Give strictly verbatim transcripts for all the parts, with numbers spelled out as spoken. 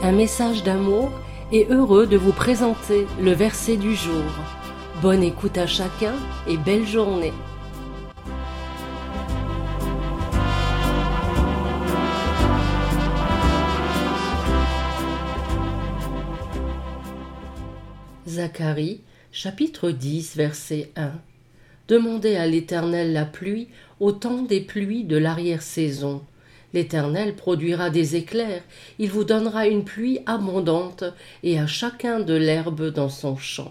un message d'amour et heureux de vous présenter le verset du jour. Bonne écoute à chacun et belle journée. Zacharie, chapitre dix, verset un. Demandez à l'Éternel la pluie au temps des pluies de l'arrière-saison. L'Éternel produira des éclairs, il vous donnera une pluie abondante et à chacun de l'herbe dans son champ.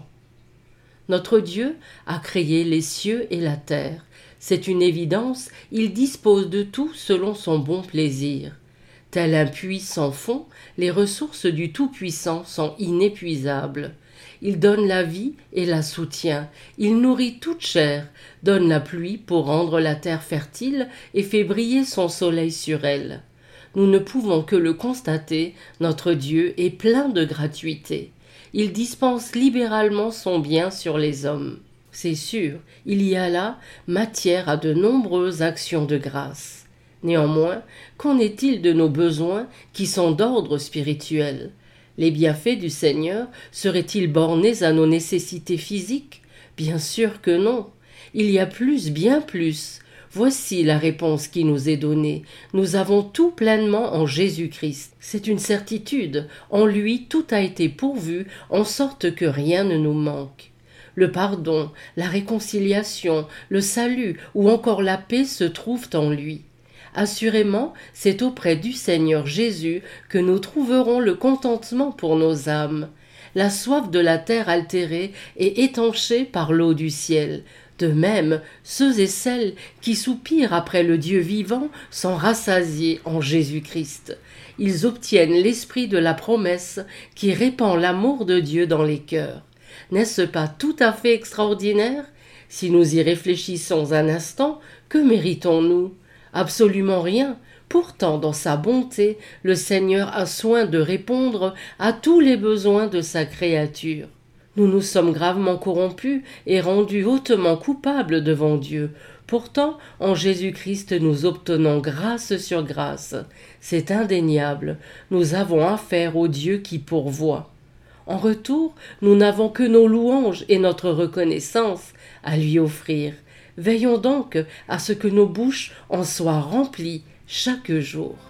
Notre Dieu a créé les cieux et la terre. C'est une évidence, il dispose de tout selon son bon plaisir. Tel un puits sans fond, les ressources du Tout-Puissant sont inépuisables. Il donne la vie et la soutient, il nourrit toute chair, donne la pluie pour rendre la terre fertile et fait briller son soleil sur elle. Nous ne pouvons que le constater, notre Dieu est plein de gratuité. Il dispense libéralement son bien sur les hommes. C'est sûr, il y a là matière à de nombreuses actions de grâce. Néanmoins, qu'en est-il de nos besoins qui sont d'ordre spirituel ? Les bienfaits du Seigneur seraient-ils bornés à nos nécessités physiques ? Bien sûr que non. Il y a plus, bien plus. Voici la réponse qui nous est donnée. Nous avons tout pleinement en Jésus-Christ. C'est une certitude. En lui, tout a été pourvu, en sorte que rien ne nous manque. Le pardon, la réconciliation, le salut ou encore la paix se trouvent en lui. Assurément, c'est auprès du Seigneur Jésus que nous trouverons le contentement pour nos âmes. La soif de la terre altérée est étanchée par l'eau du ciel. De même, ceux et celles qui soupirent après le Dieu vivant sont rassasiés en Jésus-Christ. Ils obtiennent l'esprit de la promesse qui répand l'amour de Dieu dans les cœurs. N'est-ce pas tout à fait extraordinaire ? Si nous y réfléchissons un instant, que méritons-nous ? Absolument rien. Pourtant, dans sa bonté, le Seigneur a soin de répondre à tous les besoins de sa créature. Nous nous sommes gravement corrompus et rendus hautement coupables devant Dieu. Pourtant, en Jésus-Christ, nous obtenons grâce sur grâce. C'est indéniable. Nous avons affaire au Dieu qui pourvoit. En retour, nous n'avons que nos louanges et notre reconnaissance à lui offrir. Veillons donc à ce que nos bouches en soient remplies chaque jour.